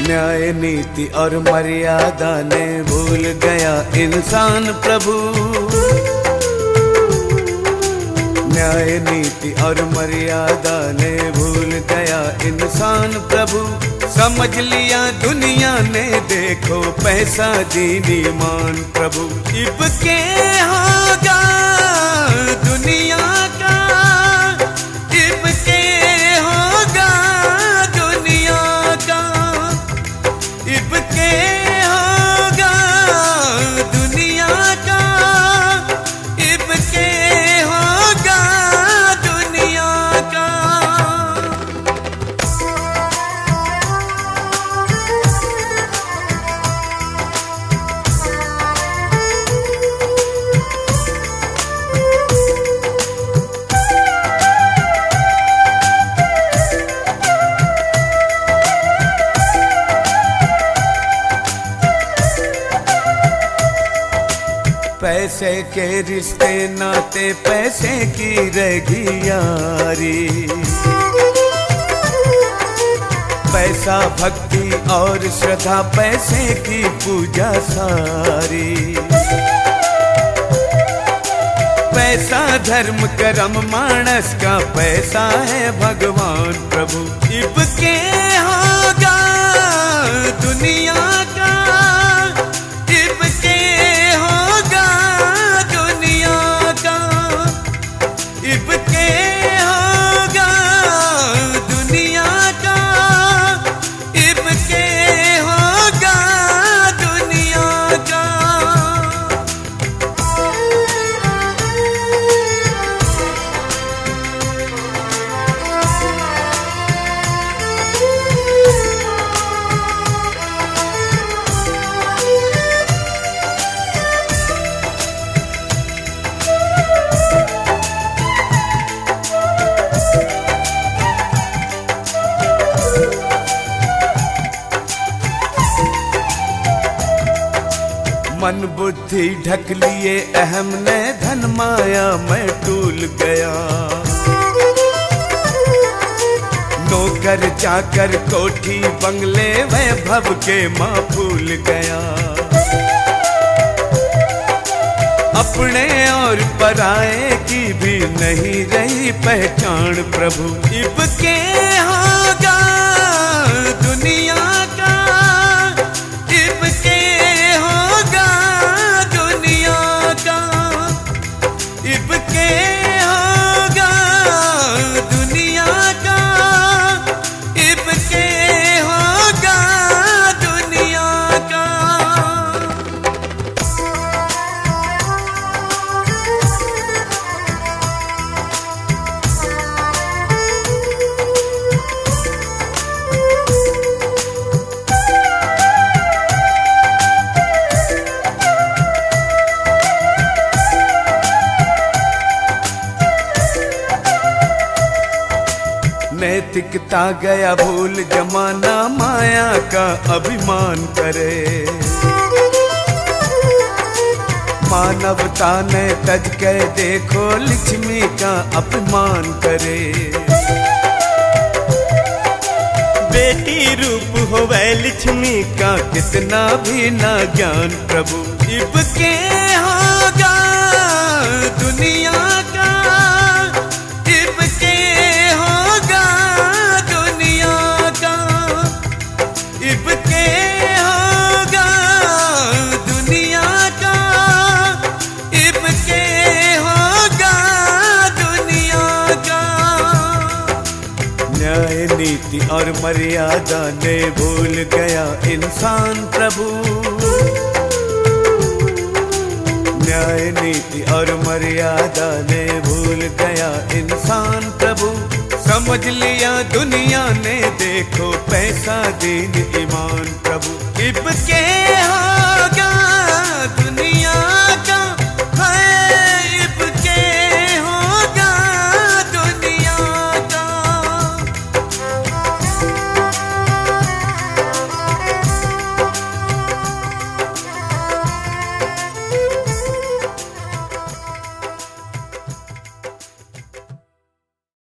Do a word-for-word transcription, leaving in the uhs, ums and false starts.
न्याय नीति और मर्यादा ने भूल गया इंसान प्रभु। न्याय नीति और मर्यादा ने भूल गया इंसान प्रभु। समझ लिया दुनिया ने देखो पैसा दीन ईमान प्रभु। इब के होगा दुनिया का, इब के होगा दुनिया का, इब के होगा दुनिया का, इब के होगा दुनिया का। पैसे के रिश्ते नाते पैसे की रहेगी यारी। पैसा भक्ति और श्रद्धा पैसे की पूजा सारी। पैसा धर्म कर्म मानस का, पैसा है भगवान प्रभु। इब के होगा दुनिया का, इब के होगा दुनिया का, इब के होगा दुनिया का, इब के होगा दुनिया का। मन बुद्धि ढक लिए अहम ने, धन माया में टूल गया। नौकर चाकर कोठी बंगले वैभव के माँ भूल गया। अपने और पराए की भी नहीं रही पहचान प्रभु। इब के होगा दुनिया का, इब के होगा दुनिया का, इब के होगा दुनिया का, इब के होगा दुनिया का। नैतिकता गया भूल, जमाना माया का अभिमान करे। मानवता ने तज के देखो लक्ष्मी का अपमान करे। बेटी रूप हो वै लक्ष्मी का, कितना भी ना ज्ञान प्रभु। इब के होगा दुनिया का, इब के होगा दुनिया का, इब के होगा दुनिया का, इब के होगा दुनिया का। न्याय नीति और मर्यादा ने भूल गया इंसान प्रभु। न्याय नीति और मर्यादा ने भूल गया इंसान प्रभु। समझ लिया दुनिया ने देखो पैसा दीन ईमान प्रभु। इब के होगा दुनिया